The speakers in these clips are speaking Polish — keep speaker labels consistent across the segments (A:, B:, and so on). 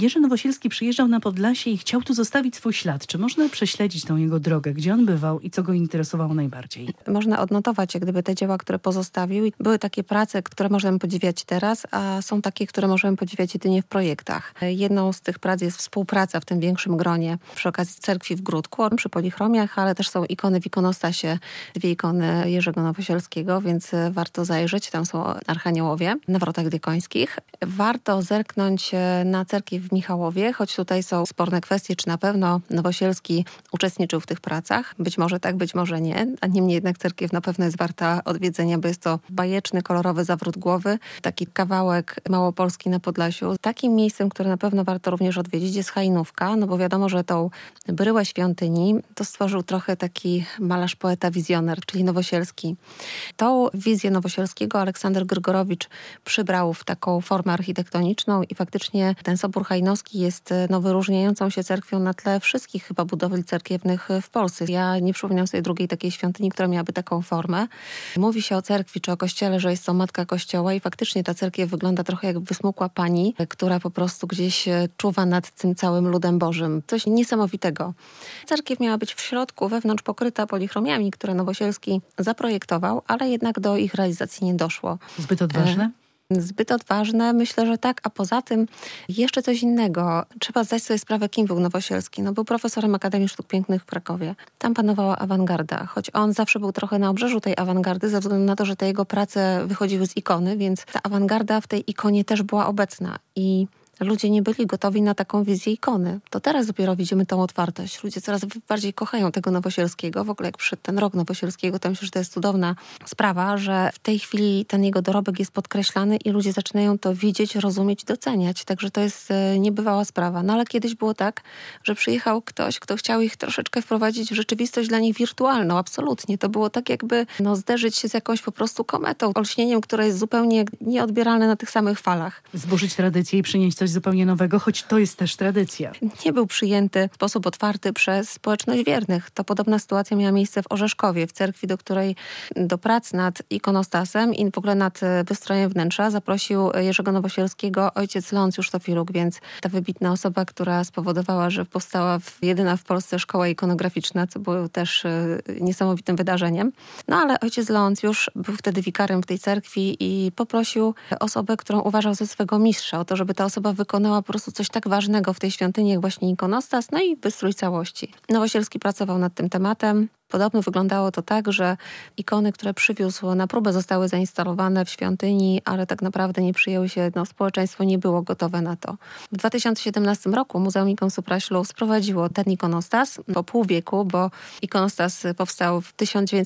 A: Jerzy Nowosielski przyjeżdżał na Podlasie i chciał tu zostawić swój ślad. Czy można prześledzić tą jego drogę? Gdzie on bywał i co go interesowało najbardziej?
B: Można odnotować jak gdyby te dzieła, które pozostawił. Były takie prace, które możemy podziwiać teraz, a są takie, które możemy podziwiać jedynie w projektach. Jedną z tych prac jest współpraca w tym większym gronie przy okazji cerkwi w Gródku, przy polichromiach, ale też są ikony w ikonostasie, 2 ikony Jerzego Nowosielskiego, więc warto zajrzeć. Tam są archaniołowie na wrotach diakońskich. Warto zerknąć na cerkiew w Michałowie, choć tutaj są sporne kwestie, czy na pewno Nowosielski uczestniczył w tych pracach. Być może tak, być może nie. A niemniej jednak cerkiew na pewno jest warta odwiedzenia, bo jest to bajeczny, kolorowy zawrót głowy. Taki kawałek Małopolski na Podlasiu. Takim miejscem, które na pewno warto również odwiedzić, jest Hajnówka, no bo wiadomo, że tą bryłę świątyni to stworzył trochę taki malarz, poeta, wizjoner, czyli Nowosielski. Tą wizję Nowosielskiego Aleksander Grygorowicz przybrał w taką formę architektoniczną i faktycznie ten Sobór Hajnowski jest wyróżniającą się cerkwią na tle wszystkich chyba budowli cerkiewnych w Polsce. Ja nie przypominam sobie drugiej takiej świątyni, która miałaby taką formę. Mówi się o cerkwi czy o kościele, że jest to matka kościoła i faktycznie ta cerkiew wygląda trochę jak wysmukła pani, która po prostu gdzieś czuwa nad tym całym ludem Bożym. Coś niesamowitego. Cerkiew miała być w środku, wewnątrz pokryta polichromiami, które Nowosielski zaprojektował, ale jednak do ich realizacji nie doszło.
A: Zbyt odważne?
B: Zbyt odważne, myślę, że tak, a poza tym jeszcze coś innego. Trzeba zdać sobie sprawę, kim był Nowosielski. No, był profesorem Akademii Sztuk Pięknych w Krakowie. Tam panowała awangarda, choć on zawsze był trochę na obrzeżu tej awangardy, ze względu na to, że te jego prace wychodziły z ikony, więc ta awangarda w tej ikonie też była obecna i ludzie nie byli gotowi na taką wizję ikony. To teraz dopiero widzimy tą otwartość. Ludzie coraz bardziej kochają tego Nowosielskiego. W ogóle jak przyszedł ten rok Nowosielskiego, to myślę, że to jest cudowna sprawa, że w tej chwili ten jego dorobek jest podkreślany i ludzie zaczynają to widzieć, rozumieć, doceniać. Także to jest niebywała sprawa. No ale kiedyś było tak, że przyjechał ktoś, kto chciał ich troszeczkę wprowadzić w rzeczywistość dla nich wirtualną. Absolutnie. To było tak jakby zderzyć się z jakąś po prostu kometą, olśnieniem, które jest zupełnie nieodbieralne na tych samych falach.
A: Zburzyć tradycję i przynieść coś zupełnie nowego, choć to jest też tradycja.
B: Nie był przyjęty w sposób otwarty przez społeczność wiernych. To podobna sytuacja miała miejsce w Orzeszkowie, w cerkwi, do której do prac nad ikonostasem i w ogóle nad wystrojem wnętrza zaprosił Jerzego Nowosielskiego ojciec Leoncjusz Tofiluk, więc ta wybitna osoba, która spowodowała, że powstała jedyna w Polsce szkoła ikonograficzna, co było też niesamowitym wydarzeniem. No ale ojciec Leoncjusz był wtedy wikarym w tej cerkwi i poprosił osobę, którą uważał za swego mistrza, o to, żeby ta osoba wykonała po prostu coś tak ważnego w tej świątyni, jak właśnie ikonostas, no i wystrój całości. Nowosielski pracował nad tym tematem. Podobno wyglądało to tak, że ikony, które przywiózł na próbę, zostały zainstalowane w świątyni, ale tak naprawdę nie przyjęły się, społeczeństwo nie było gotowe na to. W 2017 roku Muzeum Ikon Supraślu sprowadziło ten ikonostas po pół wieku, bo ikonostas powstał w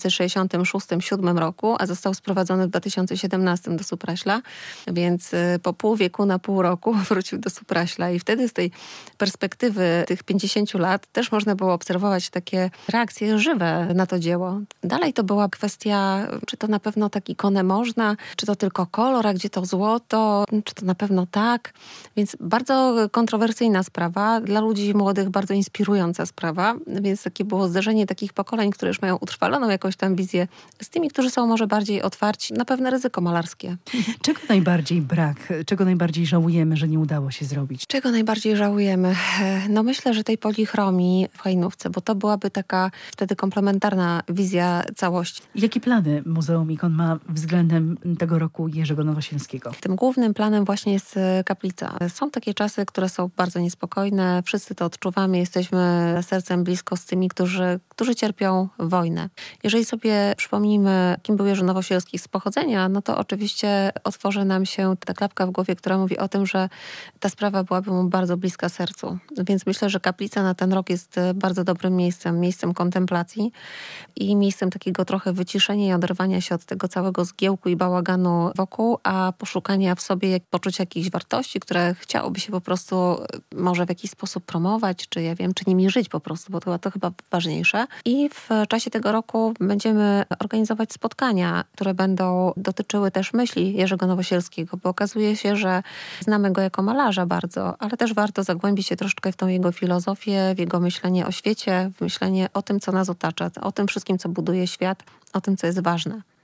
B: 1966-1967 roku, a został sprowadzony w 2017 do Supraśla, więc po pół wieku na pół roku wrócił do Supraśla i wtedy z tej perspektywy tych 50 lat też można było obserwować takie reakcje żywe na to dzieło. Dalej to była kwestia, czy to na pewno tak ikonę można, czy to tylko kolor, a gdzie to złoto, czy to na pewno tak. Więc bardzo kontrowersyjna sprawa, dla ludzi młodych bardzo inspirująca sprawa, więc takie było zderzenie takich pokoleń, które już mają utrwaloną jakąś tam wizję z tymi, którzy są może bardziej otwarci na pewne ryzyko malarskie.
A: Czego najbardziej brak? Czego najbardziej żałujemy, że nie udało się zrobić?
B: Czego najbardziej żałujemy? No myślę, że tej polichromii w Hajnówce, bo to byłaby taka wtedy komplementarna wizja całości.
A: Jakie plany Muzeum Ikon ma względem tego roku Jerzego Nowosielskiego?
B: Tym głównym planem właśnie jest kaplica. Są takie czasy, które są bardzo niespokojne. Wszyscy to odczuwamy. Jesteśmy sercem blisko z tymi, którzy cierpią wojnę. Jeżeli sobie przypomnimy, kim był Jerzy Nowosielski z pochodzenia, no to oczywiście otworzy nam się ta klapka w głowie, która mówi o tym, że ta sprawa byłaby mu bardzo bliska sercu. Więc myślę, że kaplica na ten rok jest bardzo dobrym miejscem kontemplacji i miejscem takiego trochę wyciszenia i oderwania się od tego całego zgiełku i bałaganu wokół, a poszukania w sobie poczucia jakichś wartości, które chciałoby się po prostu może w jakiś sposób promować, czy czy nimi żyć po prostu, bo to chyba ważniejsze. I w czasie tego roku będziemy organizować spotkania, które będą dotyczyły też myśli Jerzego Nowosielskiego, bo okazuje się, że znamy go jako malarza bardzo, ale też warto zagłębić się troszeczkę w tą jego filozofię, w jego myślenie o świecie, w myślenie o tym, co nas otacza, o tym wszystkim, co buduje świat, o tym, co jest ważne.